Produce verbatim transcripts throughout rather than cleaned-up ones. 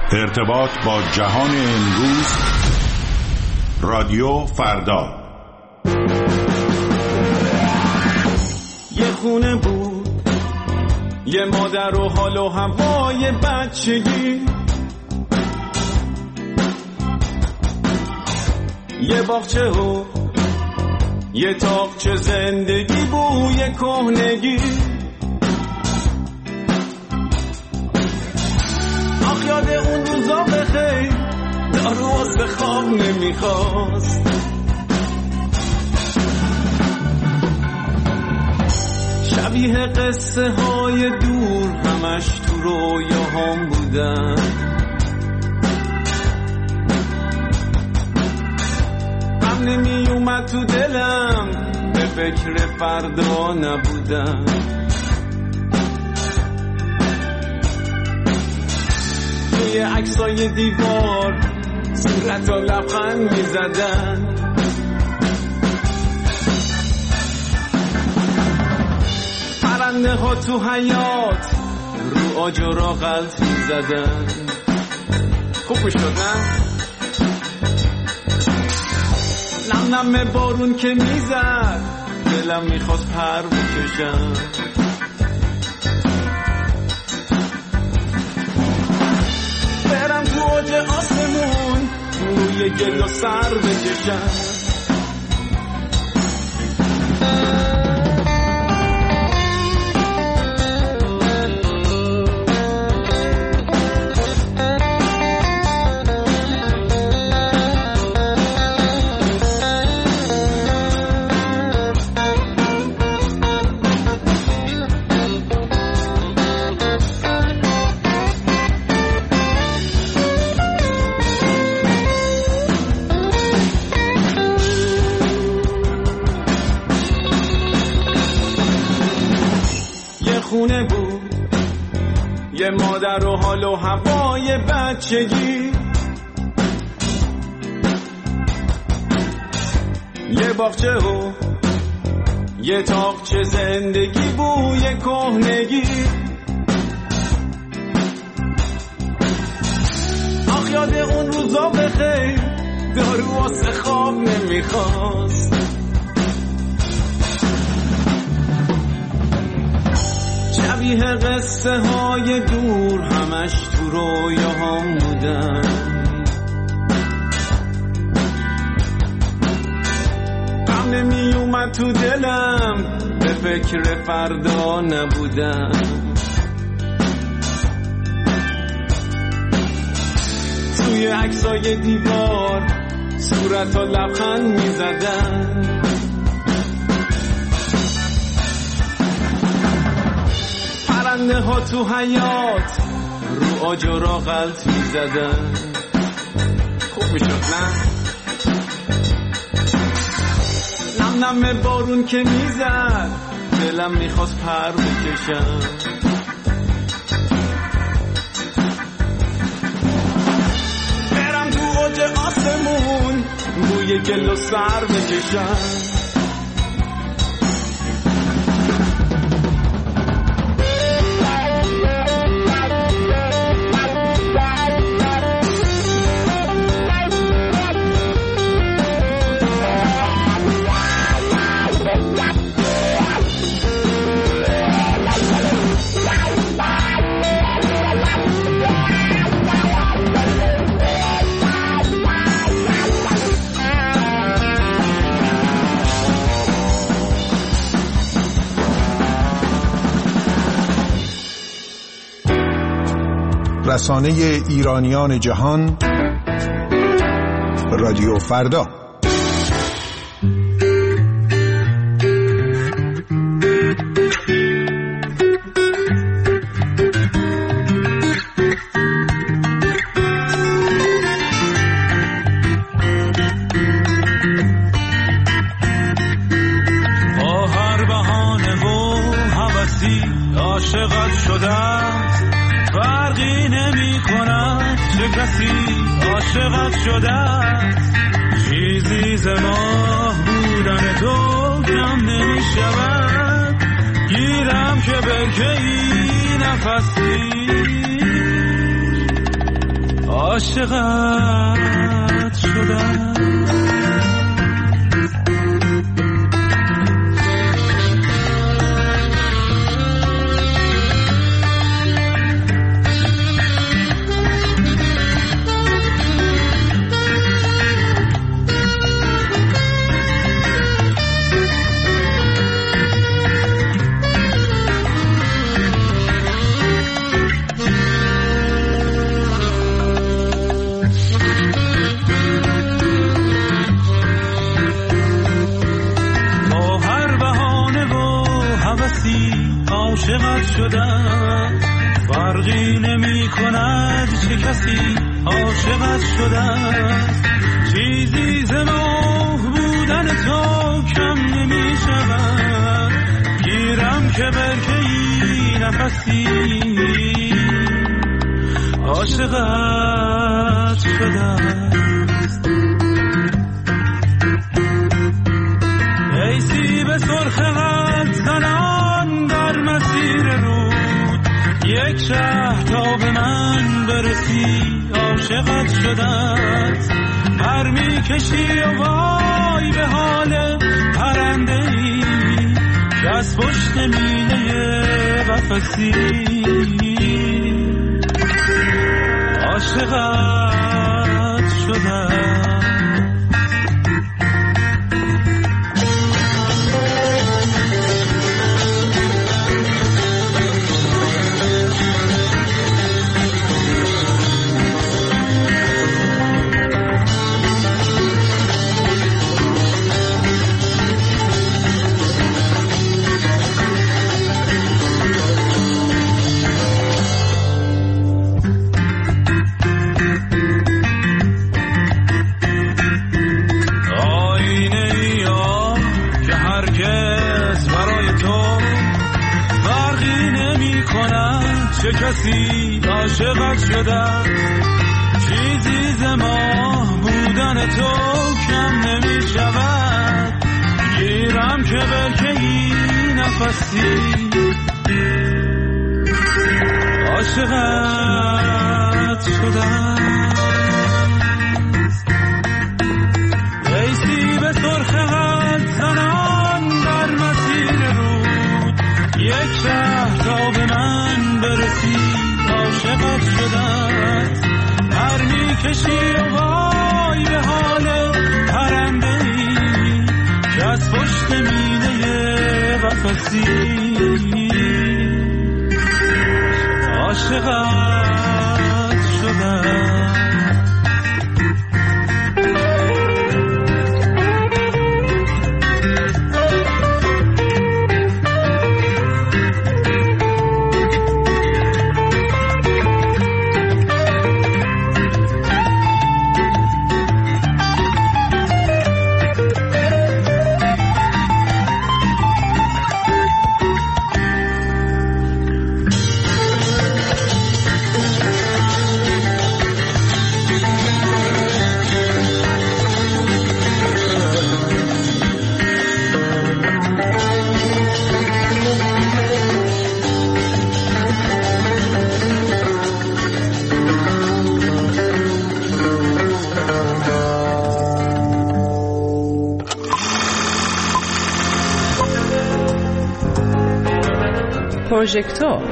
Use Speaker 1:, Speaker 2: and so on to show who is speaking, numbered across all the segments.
Speaker 1: ارتباط با جهان امروز، رادیو فردا.
Speaker 2: یه خونه بود، یه مادر و حال و هوای بچگی، یه باغچه و یه تاقچه زندگی، بوی کهنگی. آخ یاد اون روزا بخیر، دارو واسه خواب نمیخواست. شبیه قصه های دور همش تو رویاهام بودن. هم نمی اومد تو دلم، به فکر فردا نبودم. توی عکسای دیوار صورت و لبخند می زدن. پرنده ها تو حیات رو آجرا غلط می زدن. خوب می شد نه؟ نم نم بارون که می زد، دلم می خواست پر بکشم. برم تو اوج آسمون، روی گل و سر بکشم. خونه بود، یه مادر و حال و هوای بچگی، یه باغچه و یه تاقچه زندگی، بوی کهنگی. آخ یاد اون روزا بخیر، دارو واسه خواب نمیخواست. شبیه قصه های دور همش تو رویاهام بودن. غم نمی اومد تو دلم، به فکر فردا نبودم. توی عکسای دیوار صورت و لبخند می زدن. پرنده ها تو حیات رو آجرا غلط می زدن. خوب می شد نه؟ نم نم بارون که می زد، دلم می خواست پر بکشم. برم تو اوج آسمون، بوی گل و سر بکشم.
Speaker 3: رسانه ایرانیان جهان، رادیو فردا.
Speaker 2: با هر بهانه و هوسی عاشقت شدم، فرقی نمی کند چه کسی عاشقت شده است. چیزی ز ماه بودن تو کم نمی شود، گیرم که برکه ای نفسی عاشقت شدم. عاشقت شدم، فرقی نمی کند چه کسی عاشقت شدم. چیزی ز ماه بودن تو کم نمی شود، گیرم که برکه‌ای نفسی عاشقت شدم. ای سیب سرخ قد زنان در مسیر رود، یک شه تا به من برسی عاشقت شدت. پر می کشی و وای به حال پرنده ای که از پشت میله قفسی عاشقت شدت. چه کسی عاشقت شدم، چیزی ز ماه بودن تو کم نمی شود، گیرم که برکه‌ای نفسی عاشقت شدم. ای سیب سرخ قد زنان در مسیر رود، یک شه تا به من برسی عاشقت شدت. پر می کشی و وای به حال پرنده ای که از پشت میله قفسی عاشقت شدت.
Speaker 4: پروژکتور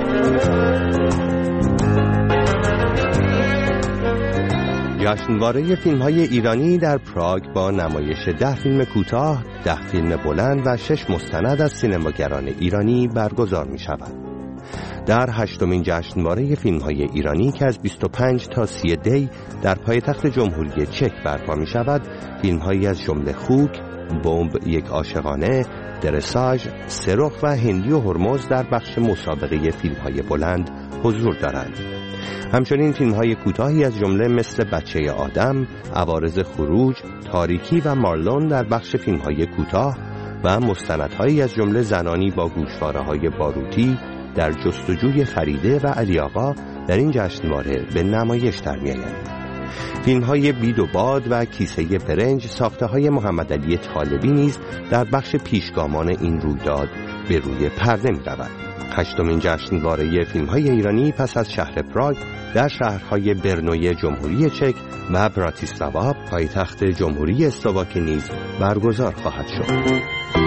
Speaker 5: جشنواره فیلم‌های ایرانی در پراگ با نمایش ده فیلم کوتاه، ده فیلم بلند و شش مستند از سینماگران ایرانی برگزار می‌شود. در هشتمین جشنواره فیلم‌های ایرانی که از بیست و پنج تا سی دی در پایتخت جمهوری چک برپا می‌شود، فیلم‌هایی از جمله خوک، بمب یک عاشقانه، درساژ، سرخ و هندی و هرمز در بخش مسابقه فیلم‌های بلند حضور دارند. همچنین فیلم‌های کوتاهی از جمله مثل بچه آدم، عوارض خروج، تاریکی و مارلون در بخش فیلم‌های کوتاه و مستندهایی از جمله زنانی با گوشواره‌های باروتی، در جستجوی فریده و علی آقا در این جشنواره به نمایش در می‌آیند. فیلم‌های بید و باد و کیسه برنج ساخته‌های محمد علی طالبی نیز در بخش پیشگامان این رویداد به روی پرده می رود. هشتمین جشنواره فیلم‌های ایرانی پس از شهر پراگ در شهرهای برنوی جمهوری چک و براتیسلاوا پایتخت جمهوری اسلواکی نیز برگزار خواهد شد.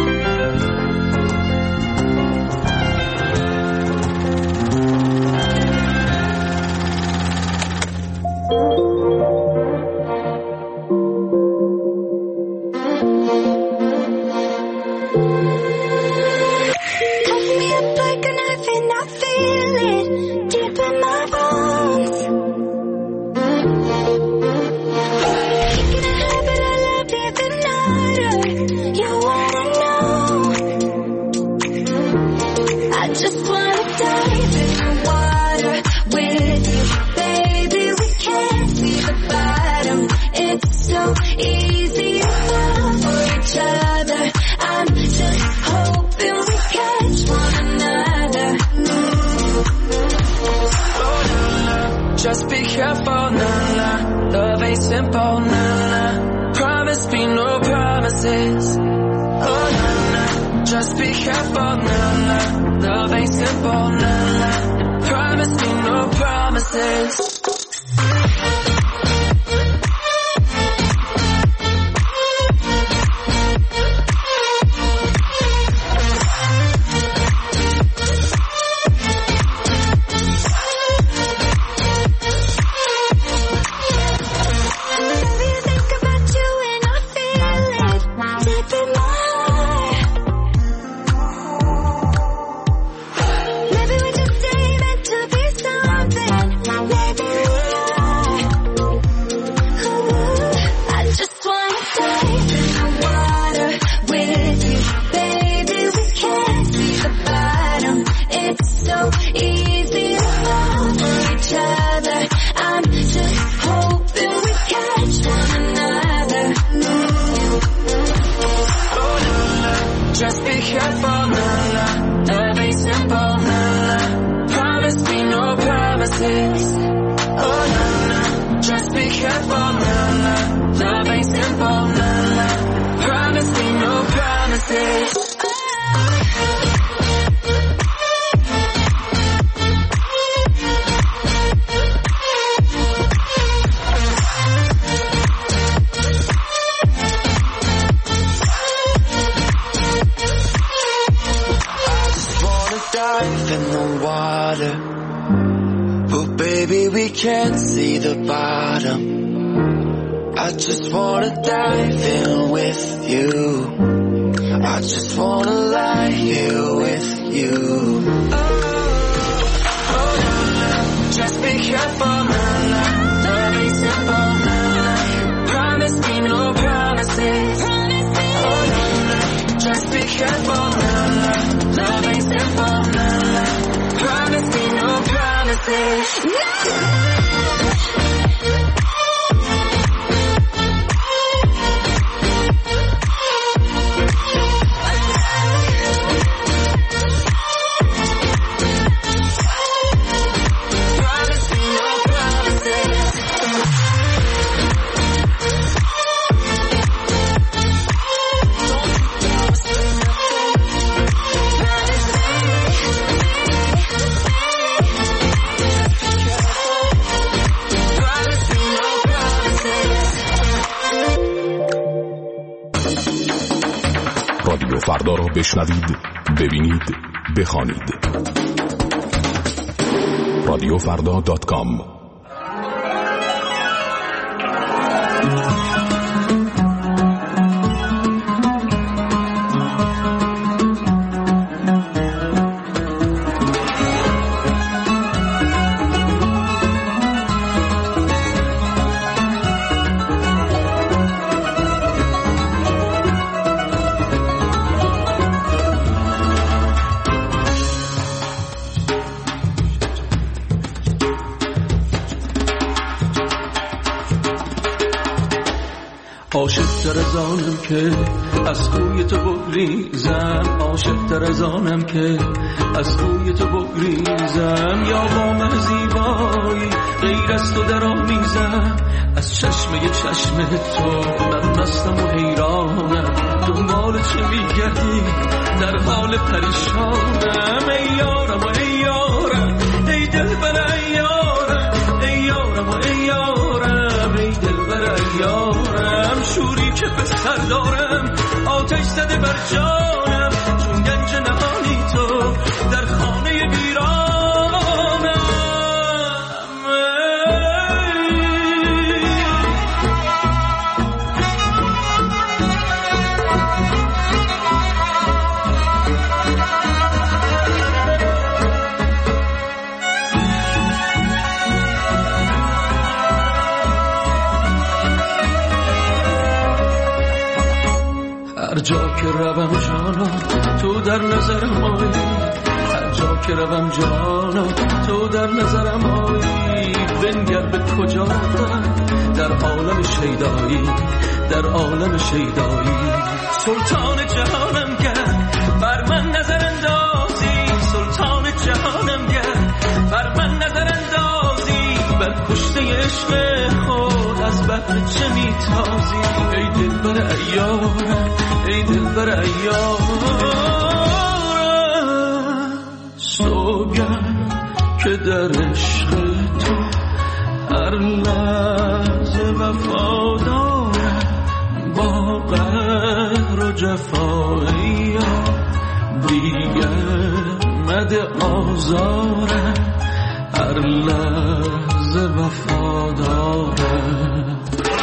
Speaker 6: Just be careful, nah, nah. Love ain't simple, nah, nah. Promise me no promises. Oh, nah, nah. Just be careful, nah, nah. Love ain't simple, nah, nah. Promise me no promises. Just be careful, nah, nah. Love ain't simple, nah, nah. Promise me no promises. Oh, nah, nah. Just be careful, nah, nah. Love ain't simple, nah, nah. Promise me no promises. In the water, but baby we can't see the bottom. I just wanna dive in with you. I just wanna lie here with you. Oh, oh, nah, nah. Just be careful, nah, nah. Love ain't simple, nah, nah. Promise me no promises. Oh, nah, nah. Just be careful, nah, nah. Love ain't simple, nah, nah. Promise me no promises. No!
Speaker 7: رادیو فردا را بشنوید، ببینید، بخوانید. رادیو فردا دات کام.
Speaker 8: عاشق تر از آنم که از خوی تو بگریزم، عاشق تر از آنم که از خوی تو بگریزم، یا با من زیبایی غیر از تو در آمیزم، از چشمه چشم تو من مستم و حیرانم، دنبال چه میگردی در حال پریشانم، ای یارم و ای یارم ای دلبر ای یارم، ای یارم و ای یارم ای دلبر ای یارم، شوری که به سر دارم آتش زده بر جانم، چون گنج نهانی تو در خانه ویرانم. هر جا که روم جانا تو در نظرم آیی، هر جا که روم جانا تو در نظرم آیی، بنگر به کجا رفتم در عالم شیدایی، در عالم شیدایی، سلطان جهانم گر بر من نظر اندازی، سلطان جهانم گر بر من نظر اندازی، بر کشته عشق خود از بحر چه میتازی، ای دلبر ایارم ای دلبر ایارم، سوگن که در عشق تو هر لحظه وفادارم، با قهر و جفایی دیگر مده آزارم، هر لحظه وفادارم.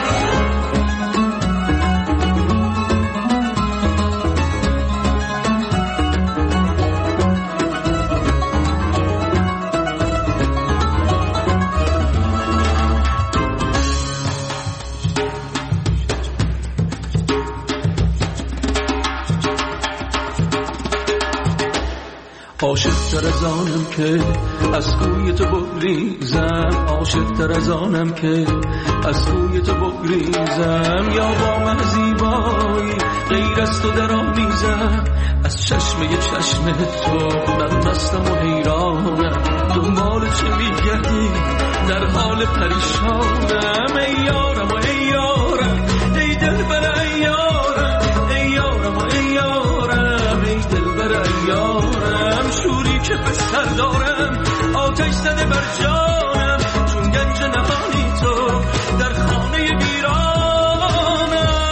Speaker 8: عاشق تر از آنم که از کوی تو بگریزم، عاشق تر از آنم که از کوی تو بگریزم، یا با من زیبایی غیر از تو در آمیزم، از چشمه چشم تو من مستم و حیرانم، دنبال چه میگردی در حال پریشانم، ای یارم و ای یارم ای دلبر ای یارم، ای یارم و ای یارم ای دلبر ای یارم، شوری که به سر دارم آتش زده بر جانم، چون گنج نهانی تو در خانه ویرانم.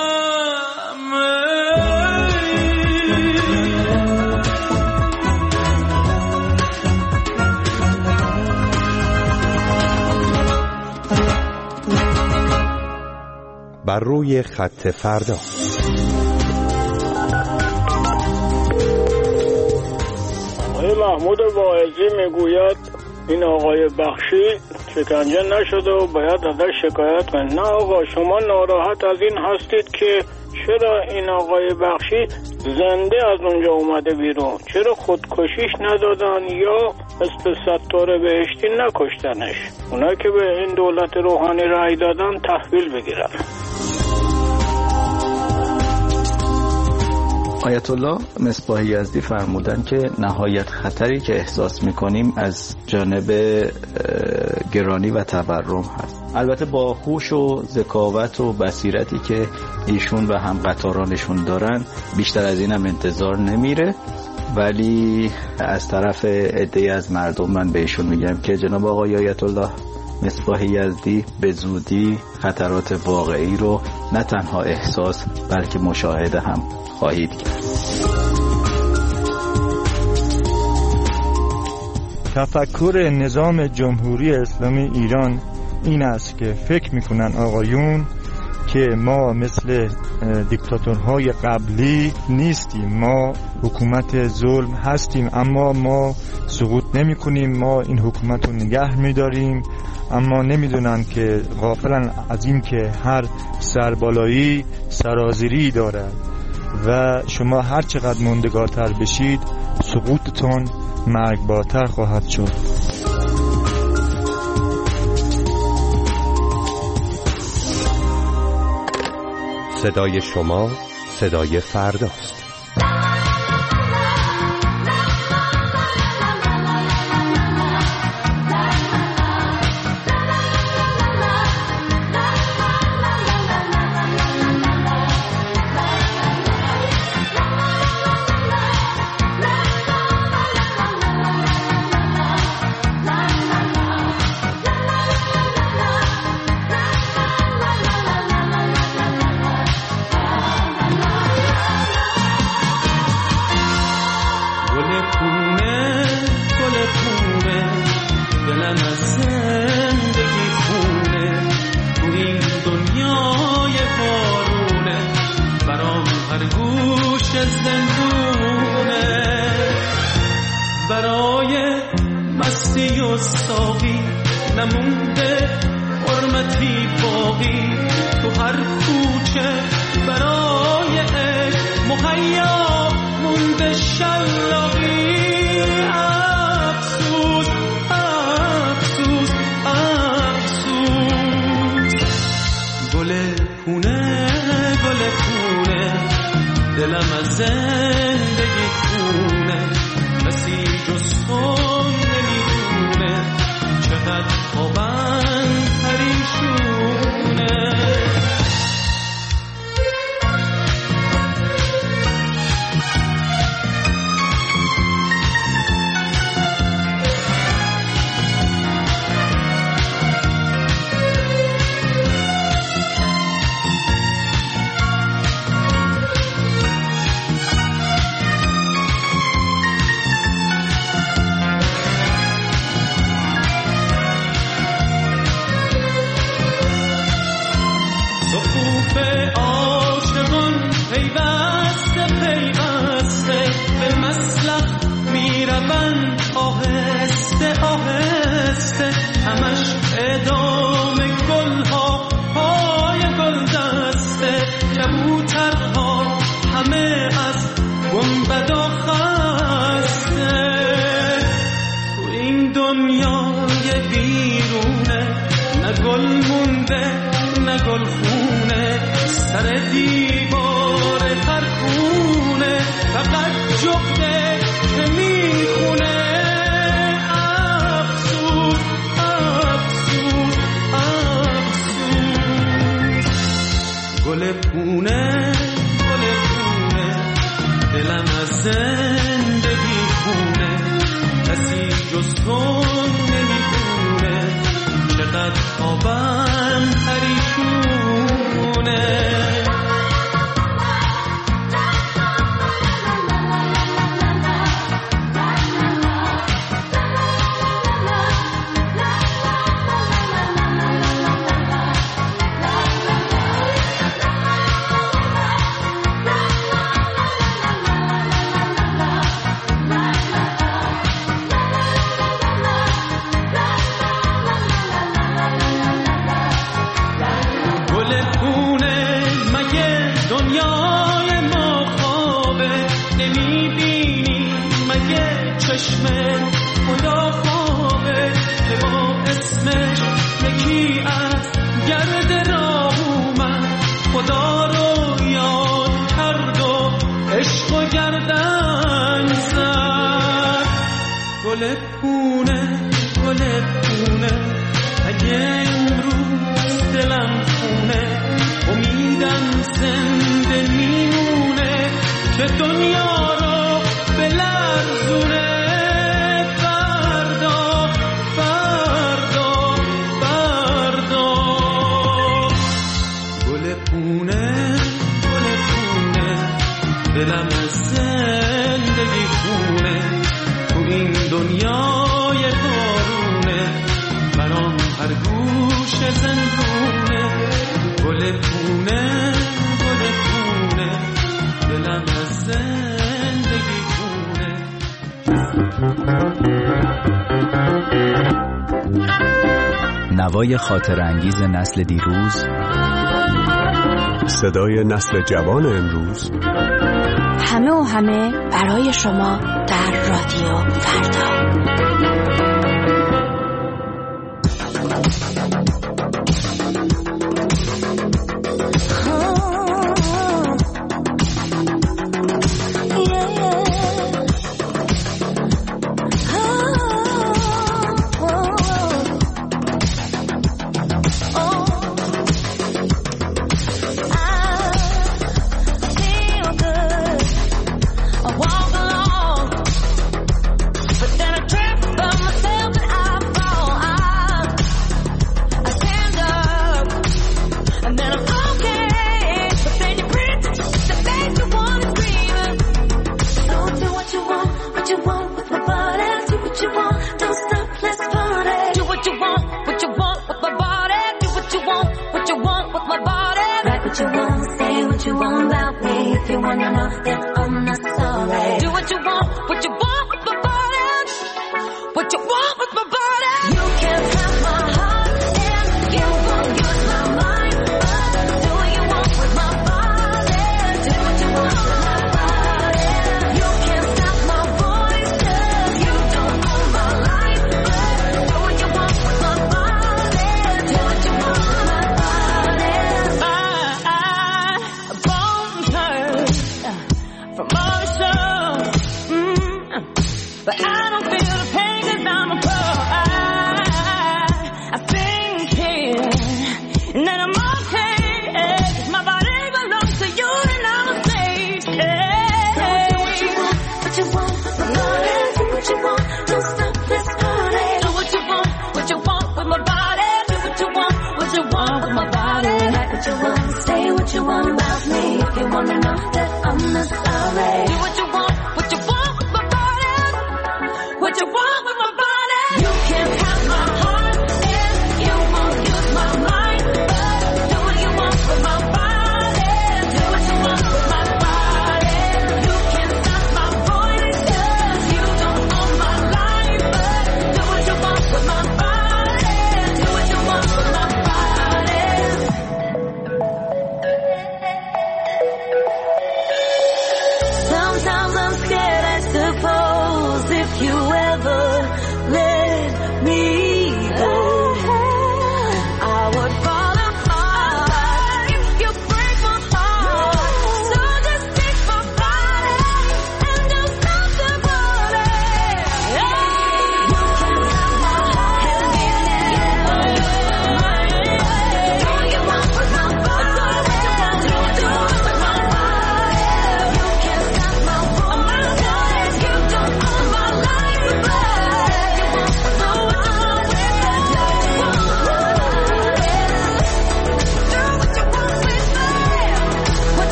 Speaker 5: بر روی خط فردا.
Speaker 9: آقای محمود واعظی میگوید این آقای بخشی شکنجه نشده و باید ازش شکایت کنید. نه آقا، شما ناراحت از این هستید که چرا این آقای بخشی زنده از اونجا اومده بیرون، چرا خودکشیش ندادن یا مثل ستاره بهشتی نکشتنش، اونا که به این دولت روحانی رأی دادن تحویل بگیرن.
Speaker 10: آیت الله مصباح یزدی فرمودن که نهایت خطری که احساس میکنیم از جانب گرانی و تورم هست. البته با هوش و ذکاوت و بصیرتی که ایشون و همقطارانشون دارن بیشتر از این هم انتظار نمیره، ولی از طرف عده‌ای از مردم من بهشون میگم که جناب آقای آیت الله مصباح یزدی به زودی خطرات واقعی رو نه تنها احساس بلکه مشاهده هم خواهید کرد.
Speaker 11: تفکر نظام جمهوری اسلامی ایران این است که فکر میکنن آقایون که ما مثل دیکتاتورهای قبلی نیستیم، ما حکومت ظلم هستیم اما ما سقوط نمی کنیم، ما این حکومت رو نگه میداریم، اما نمیدونن که غافلن از این که هر سربالایی سرازیری دارد و شما هر چقدر موندگارتر بشید سقوطتون مرگبارتر خواهد شد.
Speaker 5: صدای شما صدای فرداست.
Speaker 8: برای مستی و ساقی نمونده حرمتی باقی تو هر کوچه برای عشق مهیا مونده شلاقی. افسوس افسوس افسوس گل پونه گل پونه دلم از زندگی خونه کسی جز تو نمیدونه چقدر خوابم پریشونه. پیوسته پیوسته به مسلخ میروند آهسته آهسته همش ادامه گلها پای گل دسته کبوترها همه از گنبدا خسته. تو این دنیای بیرونه نه گل مونده نه گل خونه سر دیوار هر خونه فقط جغده که میخونه. افسوس افسوس افسوس گل پونه گل پونه دلم از زندگی خونه کسی جز تو نمیدونه چقدر خوابم پریشونه. دنیای ما خوابه نمیبینی مگه چشم خدا خوابه که با اسمش یکی از گرد راه اومد خدا رو یاد کرد و عشق و گردن زد. گل پونه گل پونه اگه امروز دلم خونه امیدم زنده میمونه که دنیا رو بلرزونه. فردا فردا فردا گل پونه گل پونه دلم از زندگی خونه تو این دنیای بارونه برام هر گوش زندونه. گل پونه گل پونه دلم از زندگی خونه.
Speaker 12: نوای خاطر انگیز نسل دیروز،
Speaker 7: صدای نسل جوان امروز،
Speaker 13: همه و همه برای شما در رادیو فردا.
Speaker 14: Oh But I don't feel the pain 'cause I'm a pro. I, I think here, and then I'm all